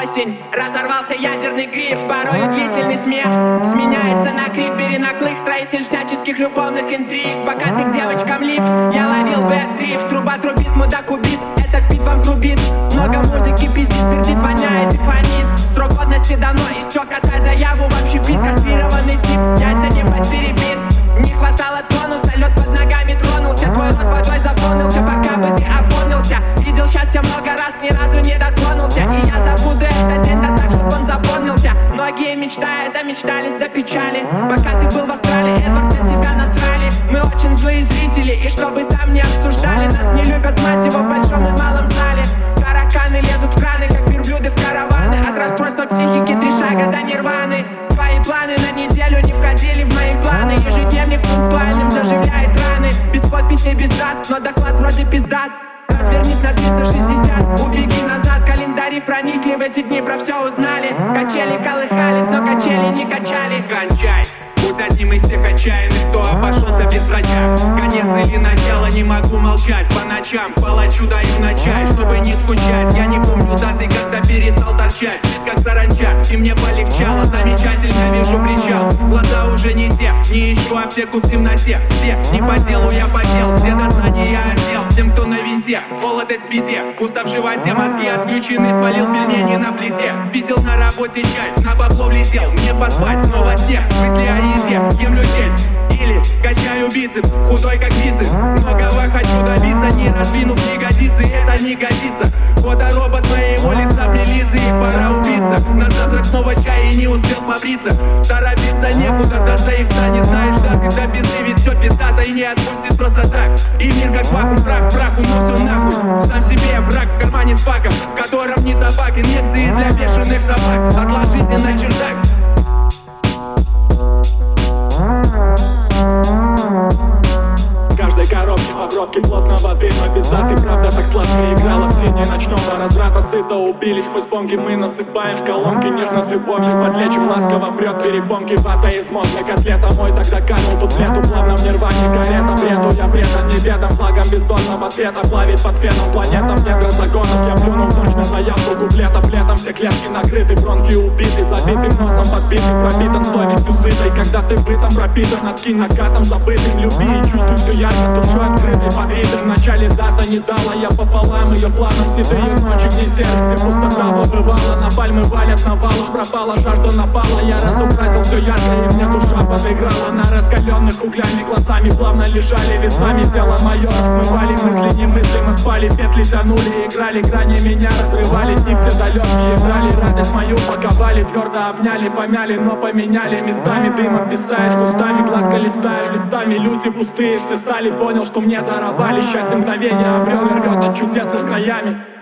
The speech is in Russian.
осень, разорвался ядерный гриф. Порою длительный смех сменяется на крик, перенаклык, строитель всяческих любовных интриг. Пока ты к девочкам лип, я ловил бэк-дрифт. Труба трубит, мудак убит, этот бит вам трубит. Много музыки пиздит, пердит, воняет и фонит. Срок годности давно истек, отдай заяву. Вообще бит, кастрированный тип, яйца не потеребит. Не хватало тонуса, лед под ногами тронулся. Твой рот водой заполнился, пока бы ты опомнился. Видел счастье много раз, ни разу не дотронулся. И я забуду этот день, да так, чтоб он запомнился. Многие мечтают, да мечтались до печали. Пока ты был в Австралии, Эдвард, все себя насрали. Мы очень злые зрители, и чтобы там не обсуждали. Нас не любят, мать его, в большом и малом зале. Тараканы лезут в краны, как верблюды в караваны. От расстройства психики 3 шага до нирваны. Твои планы на неделю не входили в мои планы. Ежедневник пунктуальным заживляет раны. Без подписей, без дат, но доклад вроде пиздат. Развернись на 360, убеги назад. Календари проникли, в эти дни про все узнали. Качели колыхались, но качели не качали. Кончай, будь одним из тех отчаянных, кто обошелся без врача. Конец или начало, не могу молчать. По ночам палачу даю на чай, чтобы не скучать. Я не помню даты, когда перестал торчать. Как саранча, и мне полегчало. Замечательно вижу причал. Глаза уже не те, не ищу аптеку в темноте. Все не по делу, я подел, все до знания я отдел. Всем, кто на винте, холодец в беде. Пусто в животе, мозги отключены, спалил пельмени на плите. Спиздил на работе чай, на бабло влетел. Мне поспать, снова снег, мысли о еде, ем людей. Или качаю бицепс, худой как бицепс. Многого хочу добиться, не раздвинув ягодицы. Это не годится, фоторобот моего лица прилизы. И пора убиться, на завтрак снова чай и не успел побриться. Торопиться некуда, до заикта не знаешь даты. До пизды, ведь все пиздато и не отпустит просто так. И мир как вакуум, прах, прах, уносу нахуй. Сам себе враг в кармане с паком, в котором не табак, инъекции для бешеных собак. Отложите на чердак. Каждой коробке в обробке плотного дыма без даты. Правда так сладко играла в тени ночного разврата. Сыто убились мы с бомги, мы насыпаем в колонки. Нежно с любовью подлечим, ласково прет перепонки. Вата из мозга, котлета мой тогда канул тут лету. Плавно в нирване карета, бреду я предан не бедам. Флагом бездонного цвета плавит под феном планетам. Недра законов я плюнул точно заявку куплетов. Летом все клетки накрыты, бронхи убиты. Забитым носом подбитый, пропитан совестью сытой. Когда ты в бытом пропитан, откинь накатом забытым. Люби и чувствуй все ярко, душой открытой под ритм. В начале дата не дала я пополам ее планов. Седые ночи, где сердце пустота побывала. На пальмы валят навалом, пропала жажда напала. Я разукрасил все ярко, и мне душа подыграла. На раскаленных углями глазами плавно лежали весами. Тело мое смывали мысли немыслимо, спали. Петли тянули, играли, грани меня разрывали. Дни все далекие играли, радость мою паковали. Твердо обняли, помяли, но поменяли местами. Дымом писаешь кустами, гладко листаю листами. Люди пустые все стали, понял, что мне даровали. Счастье мгновения обрел и рвет от чудес с краями.